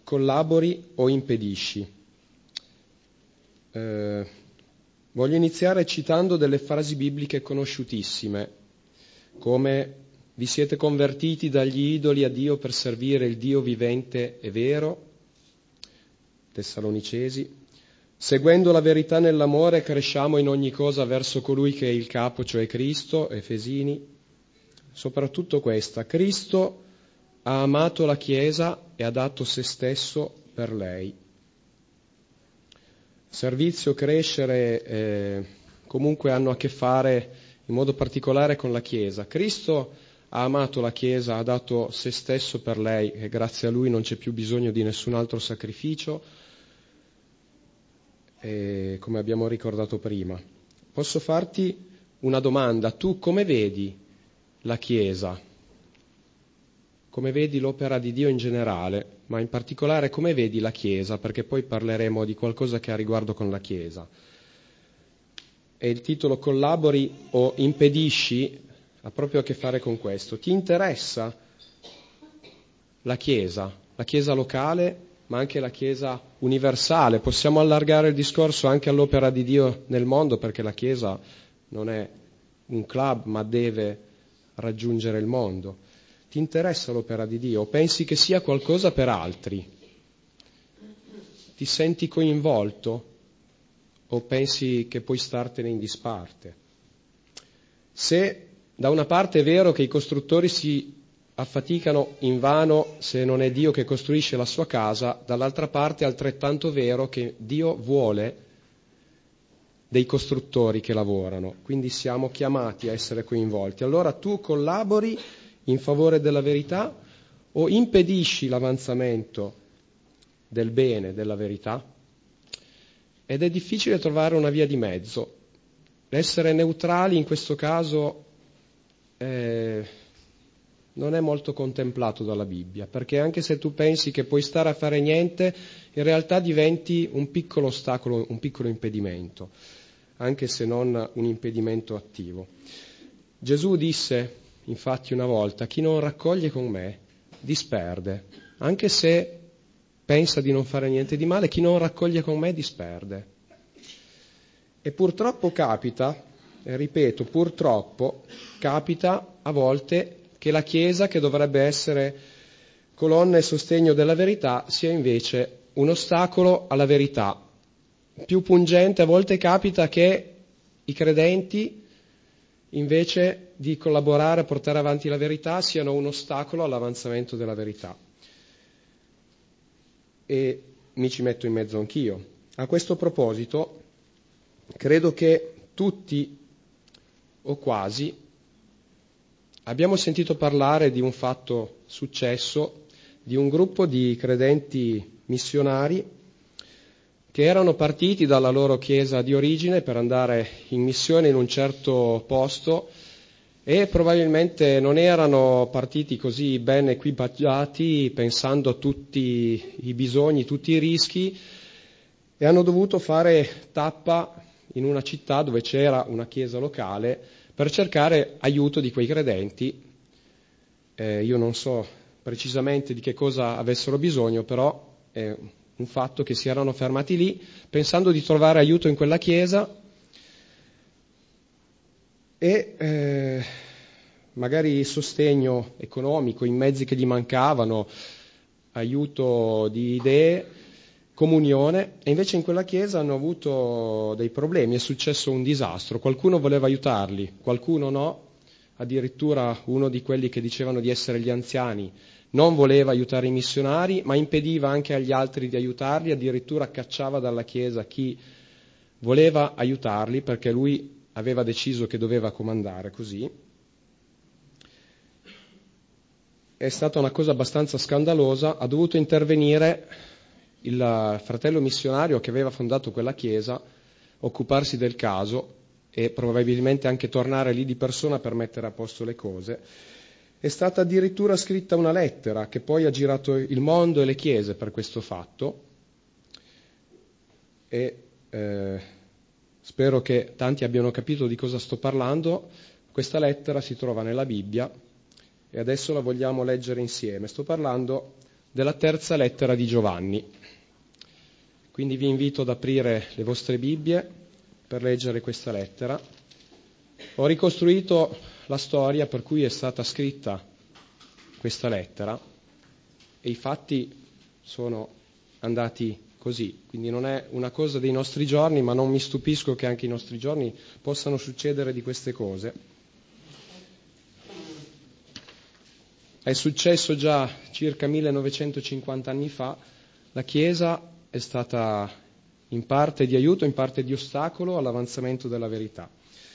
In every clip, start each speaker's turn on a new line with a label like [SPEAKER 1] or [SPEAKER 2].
[SPEAKER 1] collabori o impedisci. Voglio iniziare citando delle frasi bibliche conosciutissime, come vi siete convertiti dagli idoli a Dio per servire il Dio vivente e vero, Tessalonicesi, seguendo la verità nell'amore cresciamo in ogni cosa verso colui che è il capo, cioè Cristo, Efesini. Soprattutto questa, Cristo ha amato la Chiesa e ha dato se stesso per lei. Servizio, crescere, comunque hanno a che fare in modo particolare con la Chiesa. Cristo ha amato la Chiesa, ha dato se stesso per lei e grazie a Lui non c'è più bisogno di nessun altro sacrificio, come abbiamo ricordato prima. Posso farti una domanda? Tu come vedi la Chiesa? Come vedi l'opera di Dio in generale, ma in particolare come vedi la Chiesa, perché poi parleremo di qualcosa che ha riguardo con la Chiesa. E il titolo Collabori o impedisci ha proprio a che fare con questo. Ti interessa la Chiesa locale, ma anche la Chiesa universale? Possiamo allargare il discorso anche all'opera di Dio nel mondo, perché la Chiesa non è un club, ma deve raggiungere il mondo. Ti interessa l'opera di Dio? O pensi che sia qualcosa per altri? Ti senti coinvolto? O pensi che puoi startene in disparte? Se da una parte è vero che i costruttori si affaticano invano se non è Dio che costruisce la sua casa, dall'altra parte è altrettanto vero che Dio vuole dei costruttori che lavorano, quindi siamo chiamati a essere coinvolti. Allora tu collabori in favore della verità o impedisci l'avanzamento del bene, della verità? Ed è difficile trovare una via di mezzo. Essere neutrali in questo caso non è molto contemplato dalla Bibbia, perché anche se tu pensi che puoi stare a fare niente, in realtà diventi un piccolo ostacolo, un piccolo impedimento, anche se non un impedimento attivo. Gesù disse infatti una volta: chi non raccoglie con me disperde, anche se pensa di non fare niente di male, chi non raccoglie con me disperde. E purtroppo capita, ripeto, purtroppo capita a volte che la Chiesa, che dovrebbe essere colonna e sostegno della verità, sia invece un ostacolo alla verità. Più pungente, a volte capita che i credenti, invece di collaborare a portare avanti la verità, siano un ostacolo all'avanzamento della verità. E mi ci metto in mezzo anch'io. A questo proposito, credo che tutti, o quasi, abbiamo sentito parlare di un fatto successo, di un gruppo di credenti missionari che erano partiti dalla loro chiesa di origine per andare in missione in un certo posto e probabilmente non erano partiti così ben equipaggiati, pensando a tutti i bisogni, tutti i rischi, e hanno dovuto fare tappa in una città dove c'era una chiesa locale per cercare aiuto di quei credenti. Io non so precisamente di che cosa avessero bisogno, però è un fatto che si erano fermati lì pensando di trovare aiuto in quella chiesa e magari sostegno economico, i mezzi che gli mancavano, aiuto di idee, comunione, e invece in quella chiesa hanno avuto dei problemi, è successo un disastro, qualcuno voleva aiutarli, qualcuno no, addirittura uno di quelli che dicevano di essere gli anziani non voleva aiutare i missionari, ma impediva anche agli altri di aiutarli, addirittura cacciava dalla chiesa chi voleva aiutarli perché lui aveva deciso che doveva comandare così. È stata una cosa abbastanza scandalosa, ha dovuto intervenire il fratello missionario che aveva fondato quella chiesa, occuparsi del caso e probabilmente anche tornare lì di persona per mettere a posto le cose. È stata addirittura scritta una lettera che poi ha girato il mondo e le chiese per questo fatto e spero che tanti abbiano capito di cosa sto parlando. Questa lettera si trova nella Bibbia e adesso la vogliamo leggere insieme. Sto parlando della terza lettera di Giovanni. Quindi vi invito ad aprire le vostre Bibbie per leggere questa lettera. Ho ricostruito la storia per cui è stata scritta questa lettera e i fatti sono andati così, quindi non è una cosa dei nostri giorni, ma non mi stupisco che anche i nostri giorni possano succedere di queste cose. È successo già circa 1950 anni fa, la Chiesa è stata in parte di aiuto, in parte di ostacolo all'avanzamento della verità.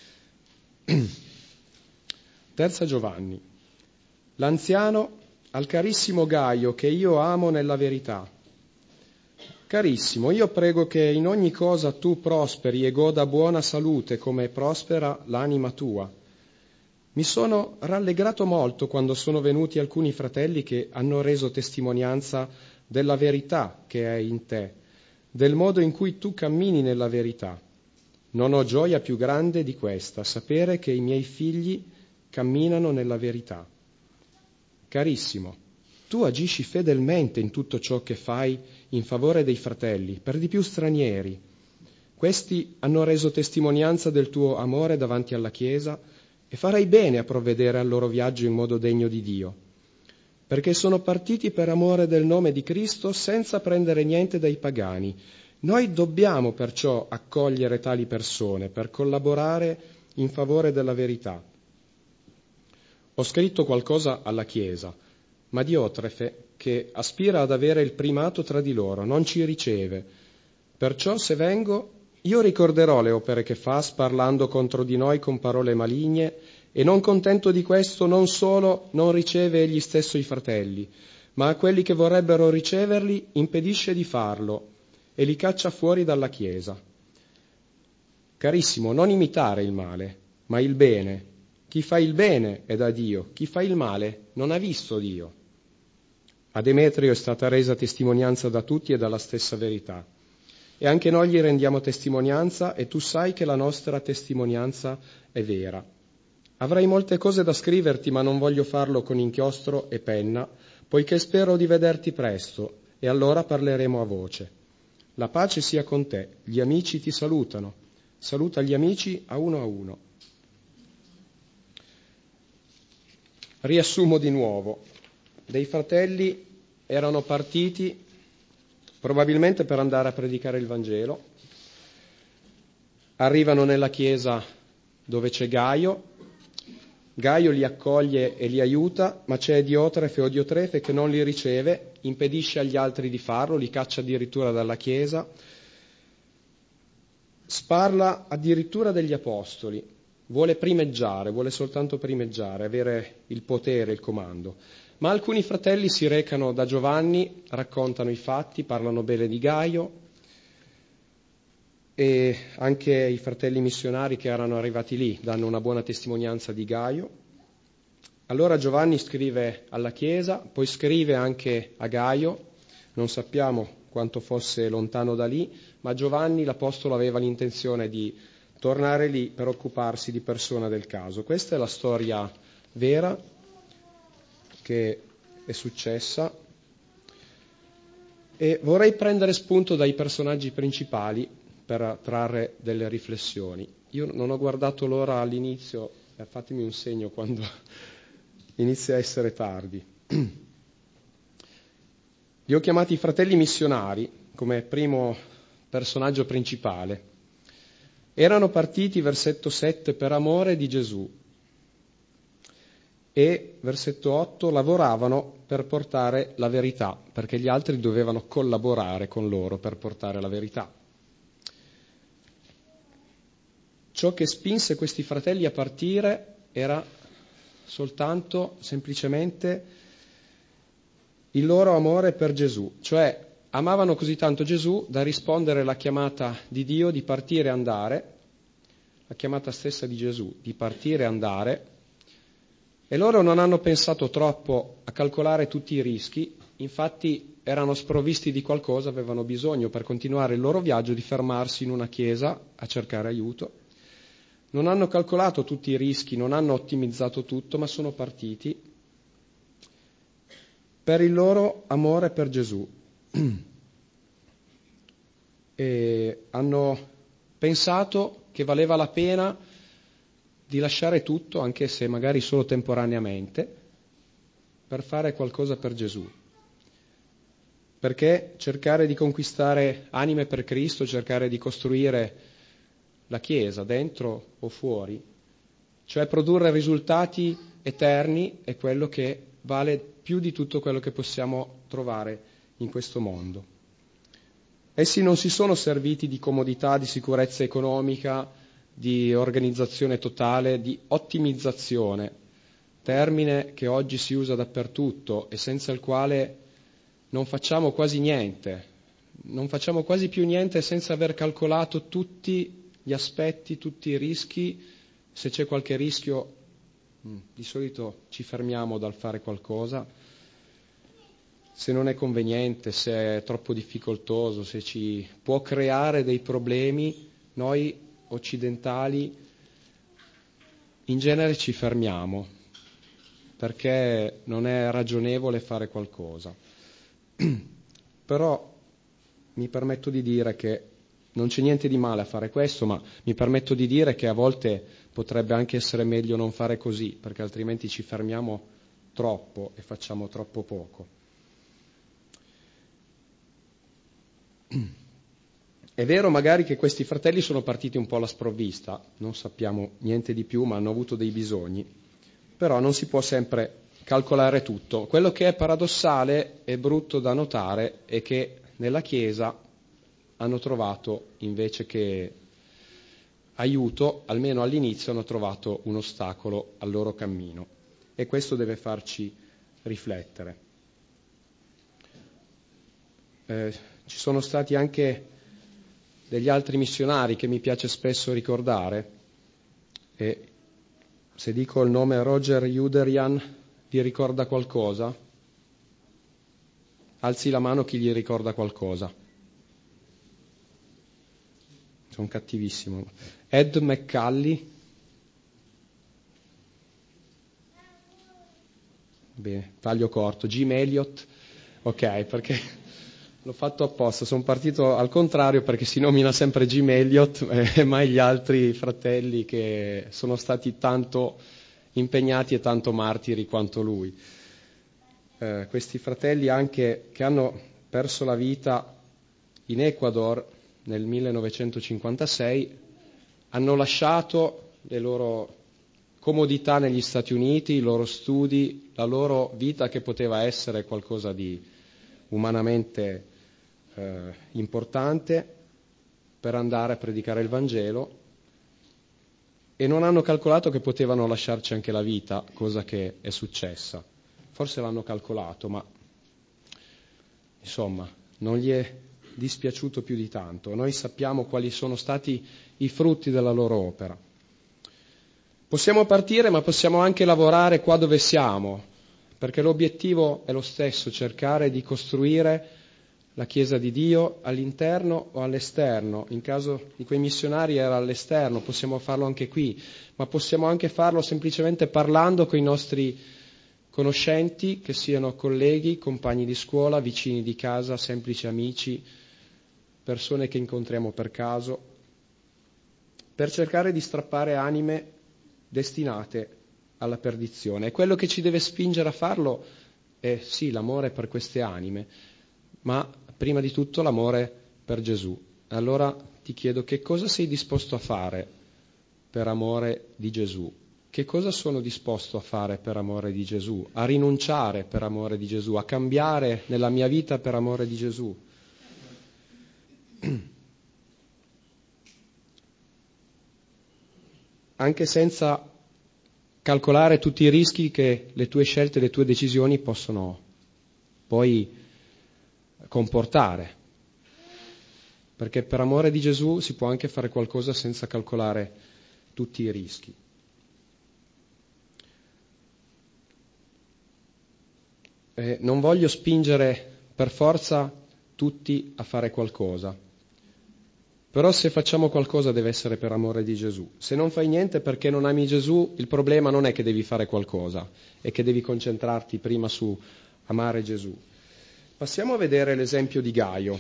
[SPEAKER 1] Terza Giovanni. L'anziano al carissimo Gaio, che io amo nella verità. Carissimo, io prego che in ogni cosa tu prosperi e goda buona salute come prospera l'anima tua. Mi sono rallegrato molto quando sono venuti alcuni fratelli che hanno reso testimonianza della verità che è in te, del modo in cui tu cammini nella verità. Non ho gioia più grande di questa, sapere che i miei figli camminano nella verità. Carissimo, tu agisci fedelmente in tutto ciò che fai in favore dei fratelli, per di più stranieri. Questi hanno reso testimonianza del tuo amore davanti alla Chiesa e farai bene a provvedere al loro viaggio in modo degno di Dio, perché sono partiti per amore del nome di Cristo senza prendere niente dai pagani. Noi dobbiamo perciò accogliere tali persone per collaborare in favore della verità. Ho scritto qualcosa alla Chiesa, ma Diotrefe, che aspira ad avere il primato tra di loro, non ci riceve. Perciò se vengo, io ricorderò le opere che fa, parlando contro di noi con parole maligne, e non contento di questo, non solo non riceve egli stesso i fratelli, ma a quelli che vorrebbero riceverli impedisce di farlo e li caccia fuori dalla Chiesa. Carissimo, non imitare il male, ma il bene. Chi fa il bene è da Dio, chi fa il male non ha visto Dio. A Demetrio è stata resa testimonianza da tutti e dalla stessa verità. E anche noi gli rendiamo testimonianza e tu sai che la nostra testimonianza è vera. Avrei molte cose da scriverti, ma non voglio farlo con inchiostro e penna, poiché spero di vederti presto e allora parleremo a voce. La pace sia con te, gli amici ti salutano. Saluta gli amici a uno. Riassumo di nuovo. Dei fratelli erano partiti probabilmente per andare a predicare il Vangelo. Arrivano nella chiesa dove c'è Gaio. Gaio li accoglie e li aiuta, ma c'è Diotrefe o Diotrefe che non li riceve, impedisce agli altri di farlo, li caccia addirittura dalla chiesa. Sparla addirittura degli apostoli. Vuole primeggiare, vuole soltanto primeggiare, avere il potere, il comando. Ma alcuni fratelli si recano da Giovanni, raccontano i fatti, parlano bene di Gaio e anche i fratelli missionari che erano arrivati lì danno una buona testimonianza di Gaio. Allora Giovanni scrive alla Chiesa, poi scrive anche a Gaio, non sappiamo quanto fosse lontano da lì, ma Giovanni l'Apostolo aveva l'intenzione di tornare lì per occuparsi di persona del caso. Questa è la storia vera che è successa e vorrei prendere spunto dai personaggi principali per trarre delle riflessioni. Io non ho guardato l'ora all'inizio, fatemi un segno quando inizia a essere tardi. Li ho chiamati fratelli missionari come primo personaggio principale. Erano partiti, versetto 7, per amore di Gesù e, versetto 8, lavoravano per portare la verità, perché gli altri dovevano collaborare con loro per portare la verità. Ciò che spinse questi fratelli a partire era soltanto, semplicemente, il loro amore per Gesù, cioè amavano così tanto Gesù da rispondere alla chiamata di Dio di partire e andare, la chiamata stessa di Gesù di partire e andare, e loro non hanno pensato troppo a calcolare tutti i rischi, infatti erano sprovvisti di qualcosa, avevano bisogno per continuare il loro viaggio di fermarsi in una chiesa a cercare aiuto. Non hanno calcolato tutti i rischi, non hanno ottimizzato tutto, ma sono partiti. per il loro amore per Gesù. E hanno pensato che valeva la pena di lasciare tutto, anche se magari solo temporaneamente, per fare qualcosa per Gesù. Perché cercare di conquistare anime per Cristo, cercare di costruire la Chiesa, dentro o fuori, cioè produrre risultati eterni, è quello che vale più di tutto quello che possiamo trovare in questo mondo. Essi non si sono serviti di comodità, di sicurezza economica, di organizzazione totale, di ottimizzazione, termine che oggi si usa dappertutto e senza il quale non facciamo quasi niente, non facciamo quasi più niente senza aver calcolato tutti gli aspetti, tutti i rischi. Se c'è qualche rischio, di solito ci fermiamo dal fare qualcosa. Se non è conveniente, se è troppo difficoltoso, se ci può creare dei problemi, noi occidentali in genere ci fermiamo perché non è ragionevole fare qualcosa. Però mi permetto di dire che non c'è niente di male a fare questo, ma mi permetto di dire che a volte potrebbe anche essere meglio non fare così, perché altrimenti ci fermiamo troppo e facciamo troppo poco. È vero magari che questi fratelli sono partiti un po' alla sprovvista, non sappiamo niente di più, ma hanno avuto dei bisogni, però non si può sempre calcolare tutto. Quello che è paradossale e brutto da notare è che nella Chiesa hanno trovato, invece che aiuto, almeno all'inizio hanno trovato un ostacolo al loro cammino, e questo deve farci riflettere. Ci sono stati anche degli altri missionari che mi piace spesso ricordare, e se dico il nome Roger Youderian vi ricorda qualcosa? Alzi la mano chi gli ricorda qualcosa. Sono cattivissimo. Ed McCallie. Bene, taglio corto. Jim Elliot. Ok, perché l'ho fatto apposta. Sono partito al contrario perché si nomina sempre Jim Elliot e mai gli altri fratelli che sono stati tanto impegnati e tanto martiri quanto lui. Questi fratelli anche che hanno perso la vita in Ecuador nel 1956 hanno lasciato le loro comodità negli Stati Uniti, i loro studi, la loro vita che poteva essere qualcosa di umanamente importante per andare a predicare il Vangelo, e non hanno calcolato che potevano lasciarci anche la vita, cosa che è successa. Forse l'hanno calcolato, ma insomma non gli è dispiaciuto più di tanto. Noi sappiamo quali sono stati i frutti della loro opera. Possiamo partire, ma possiamo anche lavorare qua dove siamo, perché l'obiettivo è lo stesso, cercare di costruire la Chiesa di Dio all'interno o all'esterno. In caso di quei missionari era all'esterno, possiamo farlo anche qui, ma possiamo anche farlo semplicemente parlando con i nostri conoscenti, che siano colleghi, compagni di scuola, vicini di casa, semplici amici, persone che incontriamo per caso, per cercare di strappare anime destinate alla perdizione. E quello che ci deve spingere a farlo è sì l'amore per queste anime, ma prima di tutto l'amore per Gesù. Allora ti chiedo, che cosa sei disposto a fare per amore di Gesù? Che cosa sono disposto a fare per amore di Gesù? A rinunciare per amore di Gesù? A cambiare nella mia vita per amore di Gesù? Anche senza calcolare tutti i rischi che le tue scelte, le tue decisioni possono poi comportare. Perché per amore di Gesù si può anche fare qualcosa senza calcolare tutti i rischi. Non voglio spingere per forza tutti a fare qualcosa, però se facciamo qualcosa deve essere per amore di Gesù. Se non fai niente perché non ami Gesù, il problema non è che devi fare qualcosa, è che devi concentrarti prima su amare Gesù. Passiamo a vedere l'esempio di Gaio.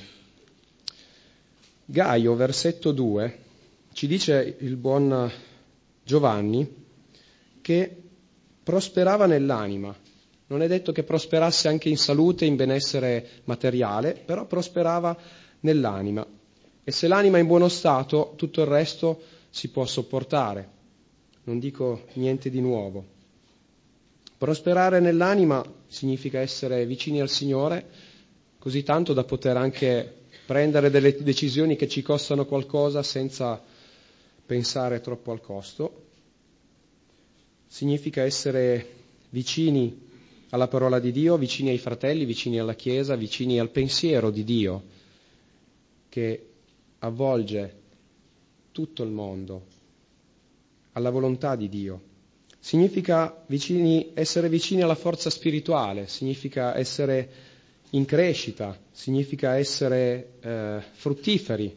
[SPEAKER 1] Gaio, versetto 2, ci dice il buon Giovanni che prosperava nell'anima. Non è detto che prosperasse anche in salute, in benessere materiale, però prosperava nell'anima. E se l'anima è in buono stato, tutto il resto si può sopportare. Non dico niente di nuovo. Prosperare nell'anima significa essere vicini al Signore, così tanto da poter anche prendere delle decisioni che ci costano qualcosa senza pensare troppo al costo. Significa essere vicini alla parola di Dio, vicini ai fratelli, vicini alla Chiesa, vicini al pensiero di Dio che avvolge tutto il mondo, alla volontà di Dio. Significa essere vicini alla forza spirituale, significa essere in crescita, significa essere fruttiferi.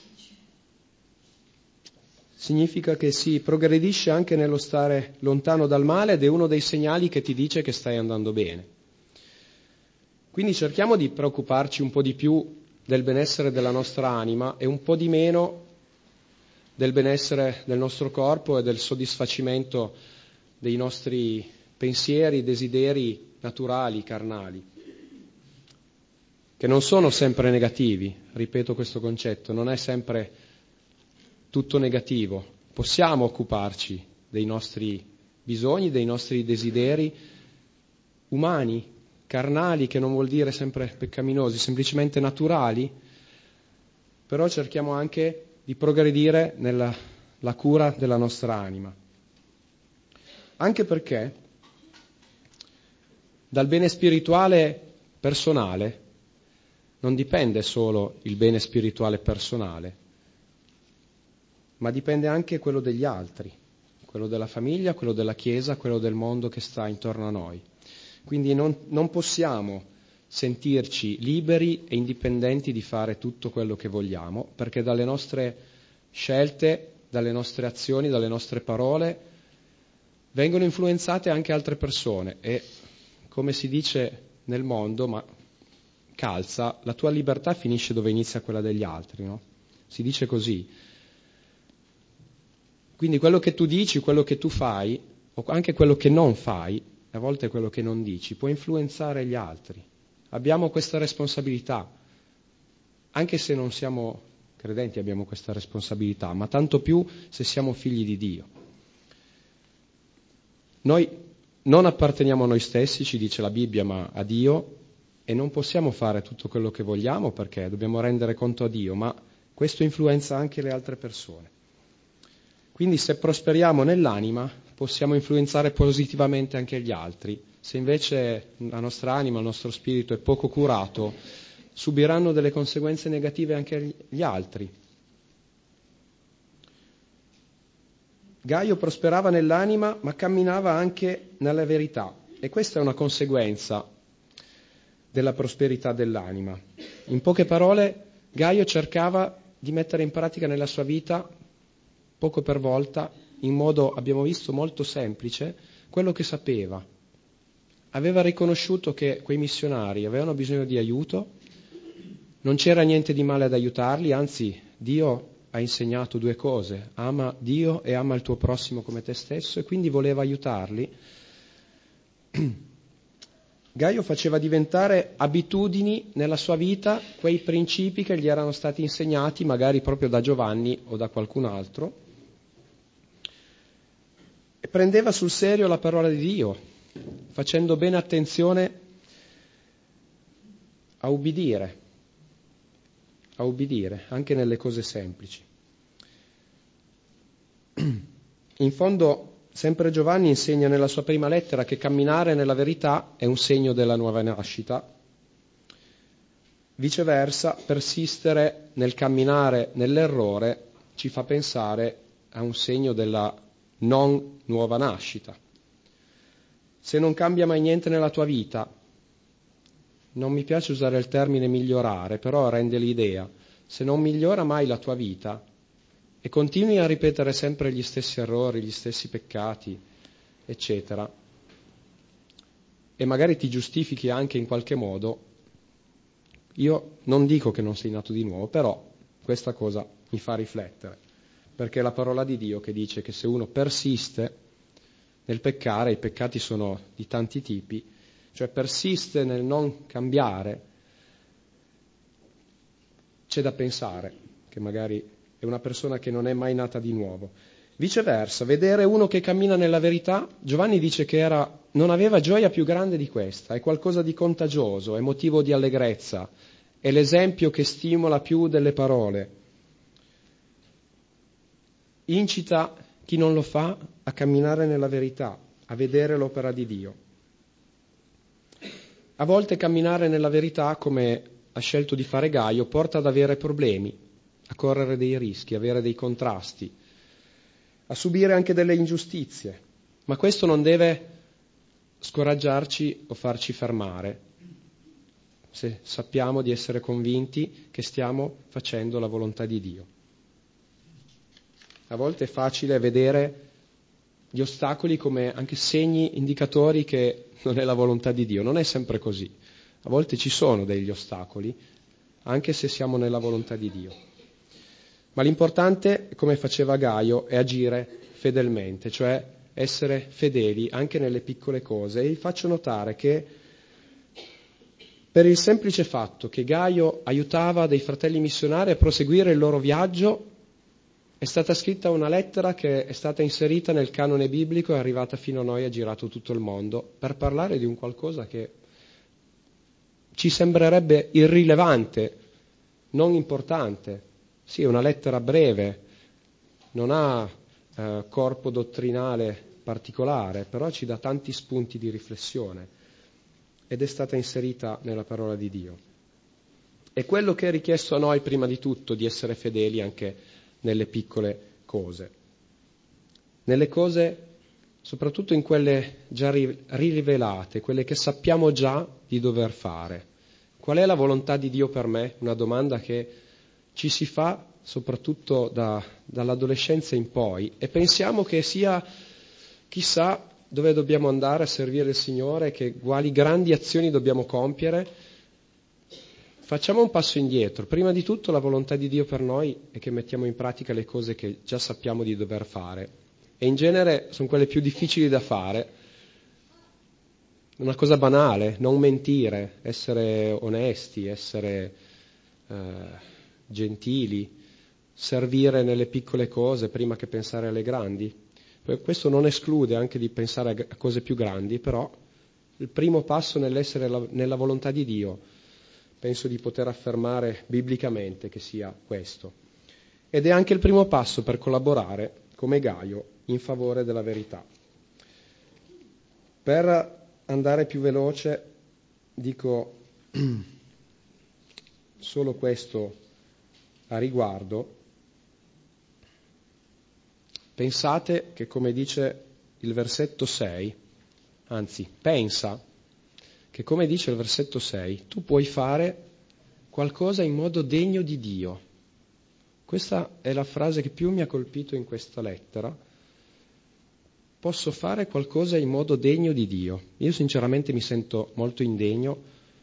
[SPEAKER 1] Significa che si progredisce anche nello stare lontano dal male ed è uno dei segnali che ti dice che stai andando bene. Quindi cerchiamo di preoccuparci un po' di più del benessere della nostra anima e un po' di meno del benessere del nostro corpo e del soddisfacimento dei nostri pensieri, desideri naturali, carnali, che non sono sempre negativi. Ripeto questo concetto, non è sempre tutto negativo. Possiamo occuparci dei nostri bisogni, dei nostri desideri umani, carnali, che non vuol dire sempre peccaminosi, semplicemente naturali, però cerchiamo anche di progredire nella cura della nostra anima. Anche perché dal bene spirituale personale non dipende solo il bene spirituale personale, ma dipende anche quello degli altri, quello della famiglia, quello della Chiesa, quello del mondo che sta intorno a noi. Quindi non possiamo sentirci liberi e indipendenti di fare tutto quello che vogliamo, perché dalle nostre scelte, dalle nostre azioni, dalle nostre parole vengono influenzate anche altre persone e, come si dice nel mondo, ma calza, la tua libertà finisce dove inizia quella degli altri, no? Si dice così. Quindi quello che tu dici, quello che tu fai, o anche quello che non fai, a volte quello che non dici, può influenzare gli altri. Abbiamo questa responsabilità, anche se non siamo credenti abbiamo questa responsabilità, ma tanto più se siamo figli di Dio. Noi non apparteniamo a noi stessi, ci dice la Bibbia, ma a Dio, e non possiamo fare tutto quello che vogliamo perché dobbiamo rendere conto a Dio, ma questo influenza anche le altre persone. Quindi se prosperiamo nell'anima possiamo influenzare positivamente anche gli altri. Se invece la nostra anima, il nostro spirito è poco curato, subiranno delle conseguenze negative anche gli altri. Gaio prosperava nell'anima, ma camminava anche nella verità. E questa è una conseguenza della prosperità dell'anima. In poche parole, Gaio cercava di mettere in pratica nella sua vita, poco per volta, in modo, abbiamo visto, molto semplice, quello che sapeva. Aveva riconosciuto che quei missionari avevano bisogno di aiuto, non c'era niente di male ad aiutarli, anzi, Dio ha insegnato due cose: ama Dio e ama il tuo prossimo come te stesso, e quindi voleva aiutarli. Gaio faceva diventare abitudini nella sua vita quei principi che gli erano stati insegnati magari proprio da Giovanni o da qualcun altro, e prendeva sul serio la parola di Dio, facendo bene attenzione a ubbidire anche nelle cose semplici. In fondo, sempre Giovanni insegna nella sua prima lettera che camminare nella verità è un segno della nuova nascita. Viceversa, persistere nel camminare nell'errore ci fa pensare a un segno della non nuova nascita. Se non cambia mai niente nella tua vita, non mi piace usare il termine migliorare, però rende l'idea, se non migliora mai la tua vita e continui a ripetere sempre gli stessi errori, gli stessi peccati, eccetera, e magari ti giustifichi anche in qualche modo, io non dico che non sei nato di nuovo, però questa cosa mi fa riflettere, perché è la parola di Dio che dice che se uno persiste nel peccare, i peccati sono di tanti tipi, cioè persiste nel non cambiare, c'è da pensare che magari è una persona che non è mai nata di nuovo. Viceversa, vedere uno che cammina nella verità, Giovanni dice che non aveva gioia più grande di questa, è qualcosa di contagioso, è motivo di allegrezza, è l'esempio che stimola più delle parole. Incita chi non lo fa a camminare nella verità, a vedere l'opera di Dio. A volte camminare nella verità, come ha scelto di fare Gaio, porta ad avere problemi, a correre dei rischi, avere dei contrasti, a subire anche delle ingiustizie, ma questo non deve scoraggiarci o farci fermare, se sappiamo di essere convinti che stiamo facendo la volontà di Dio. A volte è facile vedere gli ostacoli come anche segni indicatori che non è la volontà di Dio. Non è sempre così. A volte ci sono degli ostacoli, anche se siamo nella volontà di Dio. Ma l'importante, come faceva Gaio, è agire fedelmente, cioè essere fedeli anche nelle piccole cose. E vi faccio notare che per il semplice fatto che Gaio aiutava dei fratelli missionari a proseguire il loro viaggio, è stata scritta una lettera che è stata inserita nel canone biblico, è arrivata fino a noi, ha girato tutto il mondo, per parlare di un qualcosa che ci sembrerebbe irrilevante, non importante. Sì, è una lettera breve, non ha corpo dottrinale particolare, però ci dà tanti spunti di riflessione ed è stata inserita nella parola di Dio. È quello che è richiesto a noi prima di tutto, di essere fedeli anche nelle piccole cose. Nelle cose, soprattutto in quelle già rivelate, quelle che sappiamo già di dover fare. Qual è la volontà di Dio per me? Una domanda che ci si fa soprattutto dall'adolescenza in poi e pensiamo che sia chissà dove dobbiamo andare a servire il Signore, che quali grandi azioni dobbiamo compiere. Facciamo un passo indietro. Prima di tutto la volontà di Dio per noi è che mettiamo in pratica le cose che già sappiamo di dover fare. E in genere sono quelle più difficili da fare. Una cosa banale, non mentire, essere onesti, essere gentili, servire nelle piccole cose prima che pensare alle grandi. Questo non esclude anche di pensare a cose più grandi, però il primo passo nell'essere nella volontà di Dio penso di poter affermare biblicamente che sia questo. Ed è anche il primo passo per collaborare, come Gaio, in favore della verità. Per andare più veloce, dico solo questo a riguardo. Pensate che, come dice il versetto 6, anzi, pensa che, come dice il versetto 6, tu puoi fare qualcosa in modo degno di Dio. Questa è la frase che più mi ha colpito in questa lettera. Posso fare qualcosa in modo degno di Dio. Io sinceramente mi sento molto indegno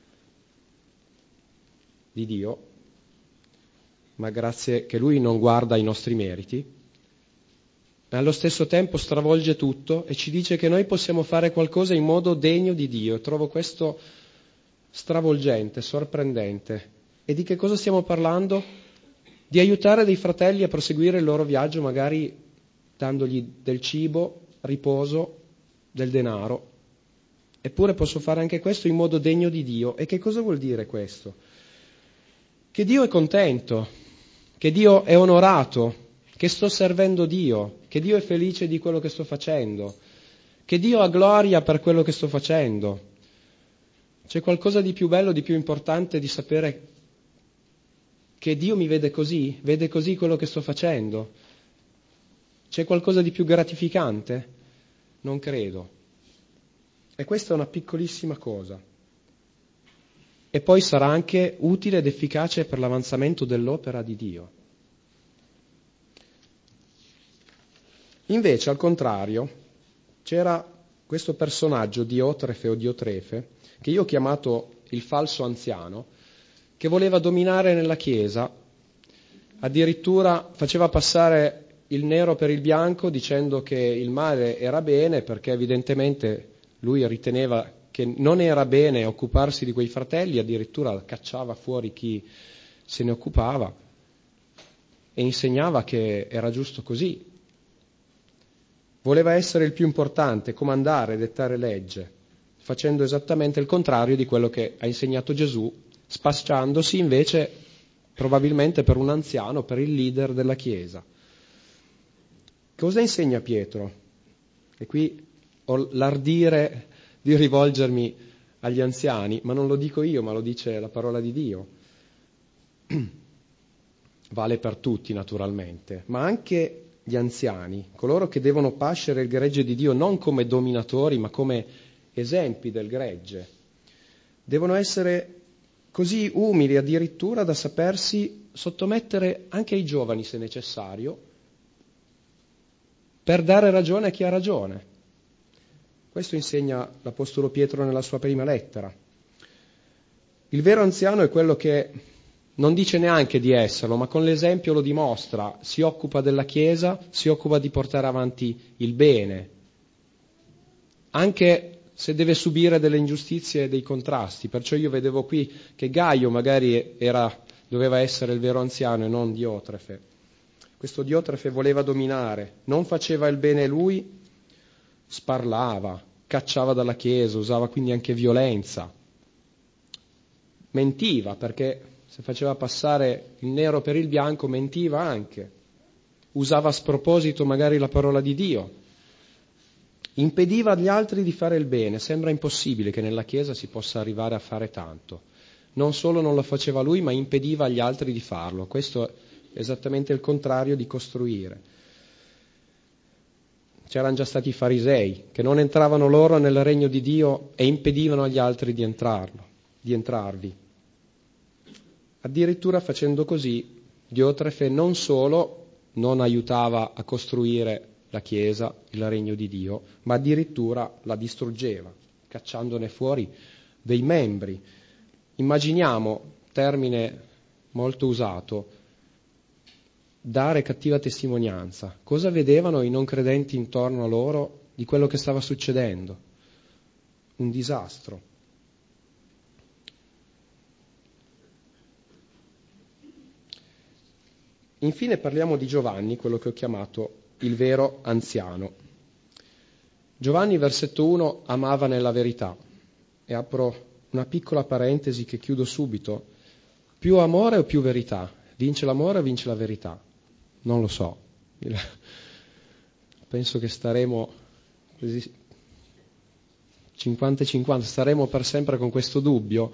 [SPEAKER 1] di Dio, ma grazie che Lui non guarda i nostri meriti, ma allo stesso tempo stravolge tutto e ci dice che noi possiamo fare qualcosa in modo degno di Dio. Trovo questo stravolgente, sorprendente. E di che cosa stiamo parlando? Di aiutare dei fratelli a proseguire il loro viaggio, magari dandogli del cibo, riposo, del denaro. Eppure posso fare anche questo in modo degno di Dio. E che cosa vuol dire questo? Che Dio è contento, che Dio è onorato, che sto servendo Dio, che Dio è felice di quello che sto facendo, che Dio ha gloria per quello che sto facendo. C'è qualcosa di più bello, di più importante di sapere che Dio mi vede così quello che sto facendo? C'è qualcosa di più gratificante? Non credo. E questa è una piccolissima cosa. E poi sarà anche utile ed efficace per l'avanzamento dell'opera di Dio. Invece, al contrario, c'era questo personaggio Diotrefe o Diotrefe, che io ho chiamato il falso anziano, che voleva dominare nella Chiesa, addirittura faceva passare il nero per il bianco dicendo che il male era bene, perché evidentemente lui riteneva che non era bene occuparsi di quei fratelli, addirittura cacciava fuori chi se ne occupava e insegnava che era giusto così. Voleva essere il più importante, comandare, dettare legge, facendo esattamente il contrario di quello che ha insegnato Gesù, spacciandosi invece probabilmente per un anziano, per il leader della Chiesa. Cosa insegna Pietro? E qui ho l'ardire di rivolgermi agli anziani, ma non lo dico io, ma lo dice la parola di Dio. Vale per tutti naturalmente, ma anche gli anziani, coloro che devono pascere il gregge di Dio non come dominatori, ma come esempi del gregge, devono essere così umili addirittura da sapersi sottomettere anche ai giovani se necessario, per dare ragione a chi ha ragione. Questo insegna l'Apostolo Pietro nella sua prima lettera. Il vero anziano è quello che non dice neanche di esserlo, ma con l'esempio lo dimostra, si occupa della Chiesa, si occupa di portare avanti il bene, anche se deve subire delle ingiustizie e dei contrasti. Perciò io vedevo qui che Gaio magari doveva essere il vero anziano e non Diotrefe. Questo Diotrefe voleva dominare, non faceva il bene lui, sparlava, cacciava dalla Chiesa, usava quindi anche violenza, mentiva, perché se faceva passare il nero per il bianco mentiva anche, usava a sproposito magari la parola di Dio, impediva agli altri di fare il bene. Sembra impossibile che nella Chiesa si possa arrivare a fare tanto. Non solo non lo faceva lui, ma impediva agli altri di farlo. Questo è esattamente il contrario di costruire. C'erano già stati i farisei, che non entravano loro nel regno di Dio e impedivano agli altri di entrarvi. Addirittura facendo così, Diotrefe non solo non aiutava a costruire la Chiesa, il regno di Dio, ma addirittura la distruggeva, cacciandone fuori dei membri. Immaginiamo, termine molto usato, dare cattiva testimonianza. Cosa vedevano i non credenti intorno a loro di quello che stava succedendo? Un disastro. Infine parliamo di Giovanni, quello che ho chiamato il vero anziano. Giovanni, versetto 1, amava nella verità. E apro una piccola parentesi che chiudo subito. Più amore o più verità? Vince l'amore o vince la verità? Non lo so. Penso che staremo così 50-50, staremo per sempre con questo dubbio.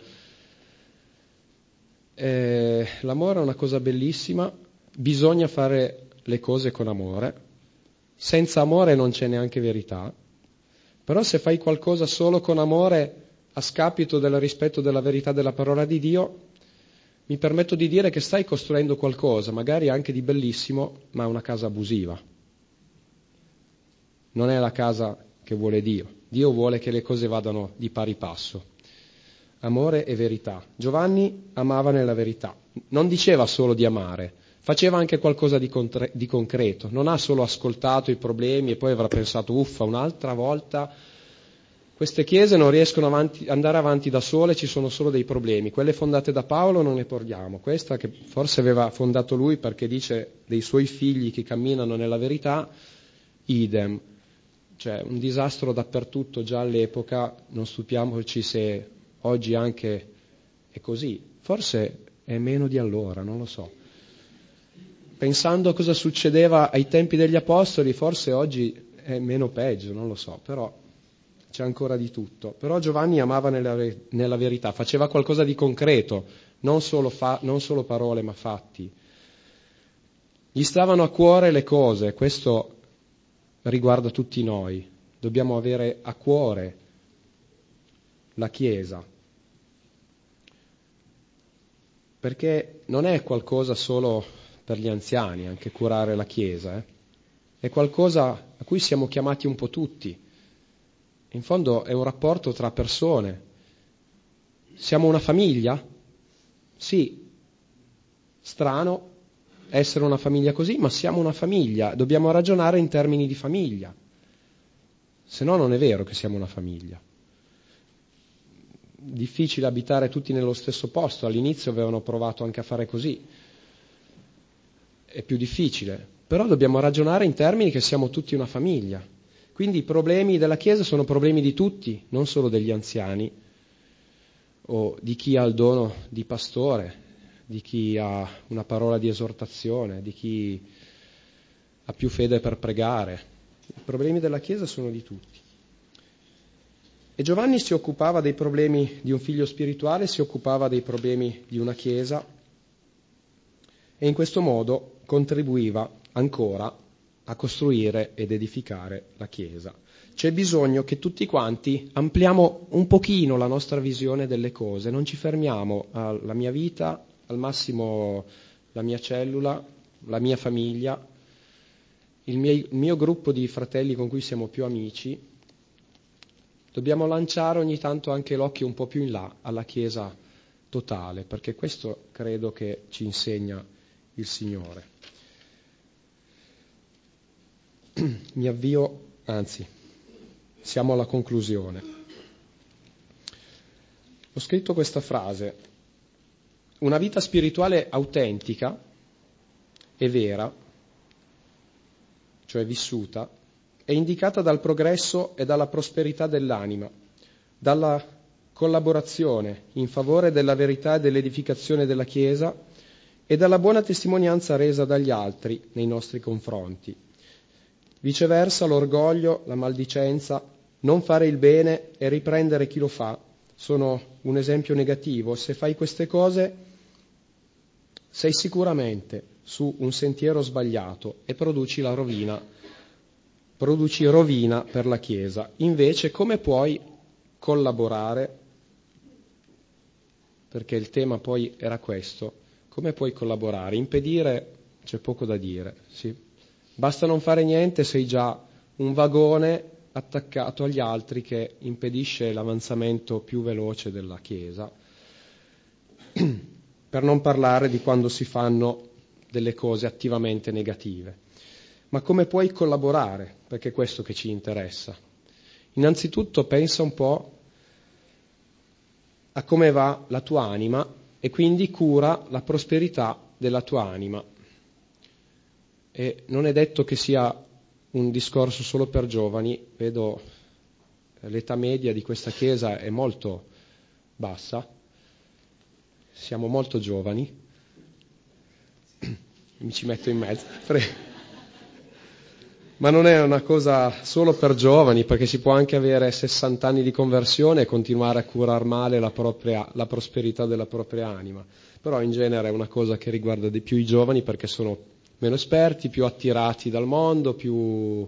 [SPEAKER 1] L'amore è una cosa bellissima, bisogna fare le cose con amore, senza amore non c'è neanche verità, però se fai qualcosa solo con amore a scapito del rispetto della verità della parola di Dio, mi permetto di dire che stai costruendo qualcosa, magari anche di bellissimo, ma è una casa abusiva. Non è la casa che vuole Dio. Dio vuole che le cose vadano di pari passo. Amore e verità. Giovanni amava nella verità. Non diceva solo di amare, faceva anche qualcosa di concreto. Non ha solo ascoltato i problemi e poi avrà pensato, uffa, un'altra volta queste chiese non riescono ad andare avanti da sole, ci sono solo dei problemi. Quelle fondate da Paolo non ne portiamo. Questa che forse aveva fondato lui perché dice dei suoi figli che camminano nella verità, idem. Cioè un disastro dappertutto già all'epoca, non stupiamoci se oggi anche è così. Forse è meno di allora, non lo so. Pensando a cosa succedeva ai tempi degli Apostoli, forse oggi è meno peggio, non lo so, però c'è ancora di tutto. Però Giovanni amava nella verità, faceva qualcosa di concreto, non solo parole ma fatti. Gli stavano a cuore le cose, questo riguarda tutti noi. Dobbiamo avere a cuore la Chiesa, perché non è qualcosa solo per gli anziani, anche curare la Chiesa, È qualcosa a cui siamo chiamati un po' tutti. In fondo è un rapporto tra persone. Siamo una famiglia? Sì. Strano essere una famiglia così, ma siamo una famiglia. Dobbiamo ragionare in termini di famiglia. Se no non è vero che siamo una famiglia. Difficile abitare tutti nello stesso posto. All'inizio avevano provato anche a fare così. È più difficile. Però dobbiamo ragionare in termini che siamo tutti una famiglia. Quindi i problemi della Chiesa sono problemi di tutti, non solo degli anziani o di chi ha il dono di pastore, di chi ha una parola di esortazione, di chi ha più fede per pregare. I problemi della Chiesa sono di tutti. E Giovanni si occupava dei problemi di un figlio spirituale, si occupava dei problemi di una Chiesa e in questo modo contribuiva ancora a costruire ed edificare la Chiesa. C'è bisogno che tutti quanti ampliamo un pochino la nostra visione delle cose, non ci fermiamo alla mia vita, al massimo la mia cellula, la mia famiglia, il mio gruppo di fratelli con cui siamo più amici. Dobbiamo lanciare ogni tanto anche l'occhio un po' più in là alla Chiesa totale, perché questo credo che ci insegna il Signore. Mi avvio, anzi, siamo alla conclusione. Ho scritto questa frase: una vita spirituale autentica e vera, cioè vissuta, è indicata dal progresso e dalla prosperità dell'anima, dalla collaborazione in favore della verità e dell'edificazione della Chiesa e dalla buona testimonianza resa dagli altri nei nostri confronti. Viceversa, l'orgoglio, la maldicenza, non fare il bene e riprendere chi lo fa sono un esempio negativo. Se fai queste cose sei sicuramente su un sentiero sbagliato e produci rovina per la Chiesa. Invece, come puoi collaborare? Perché il tema poi era questo: come puoi collaborare? Impedire, c'è poco da dire, sì. Basta non fare niente, sei già un vagone attaccato agli altri che impedisce l'avanzamento più veloce della Chiesa. Per non parlare di quando si fanno delle cose attivamente negative. Ma come puoi collaborare? Perché è questo che ci interessa. Innanzitutto pensa un po' a come va la tua anima e quindi cura la prosperità della tua anima. E non è detto che sia un discorso solo per giovani, vedo l'età media di questa Chiesa è molto bassa, siamo molto giovani, mi ci metto in mezzo, ma non è una cosa solo per giovani, perché si può anche avere 60 anni di conversione e continuare a curar male la prosperità della propria anima, però in genere è una cosa che riguarda di più i giovani perché sono meno esperti, più attirati dal mondo, più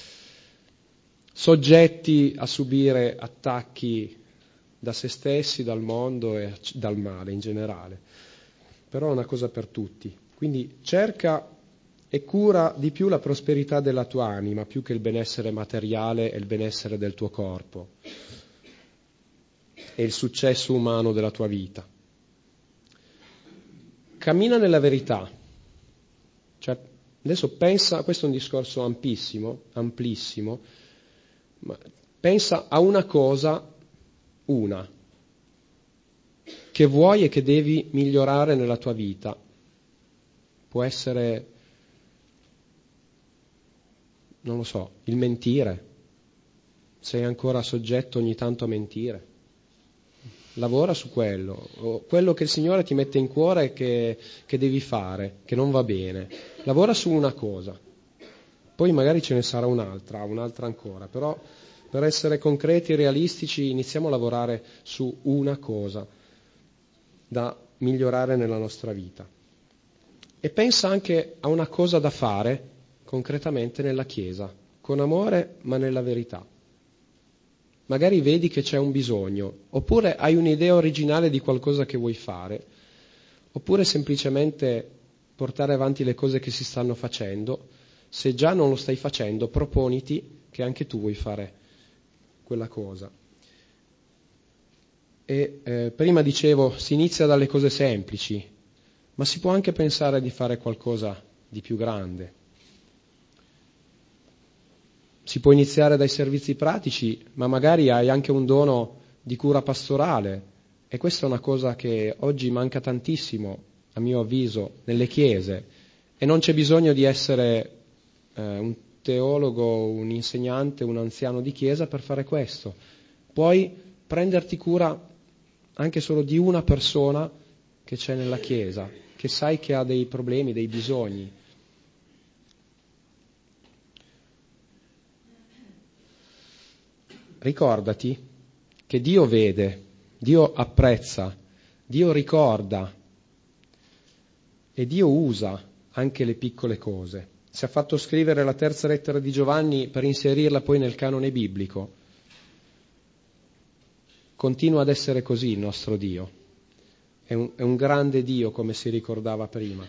[SPEAKER 1] soggetti a subire attacchi da se stessi, dal mondo e dal male in generale. Però è una cosa per tutti. Quindi cerca e cura di più la prosperità della tua anima, più che il benessere materiale e il benessere del tuo corpo e il successo umano della tua vita. Cammina nella verità. Cioè, adesso pensa, questo è un discorso amplissimo, ma pensa a una cosa, che vuoi e che devi migliorare nella tua vita. Può essere, non lo so, il mentire. Sei ancora soggetto ogni tanto a mentire. Lavora su quello, o quello che il Signore ti mette in cuore che devi fare, che non va bene. Lavora su una cosa, poi magari ce ne sarà un'altra ancora, però per essere concreti e realistici iniziamo a lavorare su una cosa da migliorare nella nostra vita. E pensa anche a una cosa da fare concretamente nella Chiesa, con amore ma nella verità. Magari vedi che c'è un bisogno, oppure hai un'idea originale di qualcosa che vuoi fare, oppure semplicemente portare avanti le cose che si stanno facendo. Se già non lo stai facendo, proponiti che anche tu vuoi fare quella cosa. E prima dicevo, si inizia dalle cose semplici, ma si può anche pensare di fare qualcosa di più grande. Si può iniziare dai servizi pratici, ma magari hai anche un dono di cura pastorale, e questa è una cosa che oggi manca tantissimo, a mio avviso, nelle chiese, e non c'è bisogno di essere un teologo, un insegnante, un anziano di chiesa per fare questo. Puoi prenderti cura anche solo di una persona che c'è nella chiesa, che sai che ha dei problemi, dei bisogni. Ricordati che Dio vede, Dio apprezza, Dio ricorda e Dio usa anche le piccole cose. Si è fatto scrivere la terza lettera di Giovanni per inserirla poi nel canone biblico. Continua ad essere così il nostro Dio. È un grande Dio, come si ricordava prima.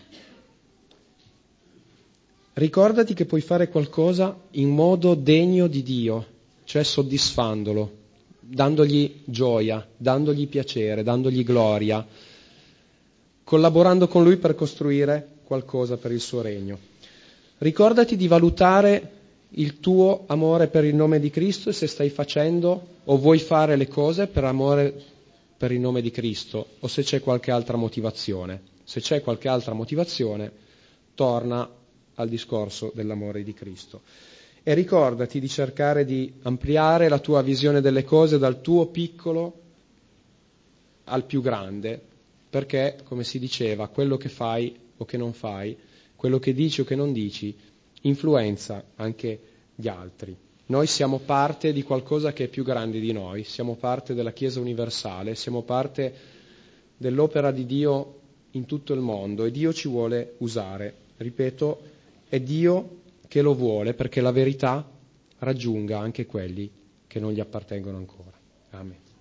[SPEAKER 1] Ricordati che puoi fare qualcosa in modo degno di Dio, cioè soddisfandolo, dandogli gioia, dandogli piacere, dandogli gloria, collaborando con Lui per costruire qualcosa per il suo regno. Ricordati di valutare il tuo amore per il nome di Cristo e se stai facendo o vuoi fare le cose per amore per il nome di Cristo o se c'è qualche altra motivazione. Se c'è qualche altra motivazione, torna al discorso dell'amore di Cristo. E ricordati di cercare di ampliare la tua visione delle cose dal tuo piccolo al più grande, perché, come si diceva, quello che fai o che non fai, quello che dici o che non dici, influenza anche gli altri. Noi siamo parte di qualcosa che è più grande di noi, siamo parte della Chiesa universale, siamo parte dell'opera di Dio in tutto il mondo e Dio ci vuole usare. Ripeto, è Dio che lo vuole perché la verità raggiunga anche quelli che non gli appartengono ancora. Amen.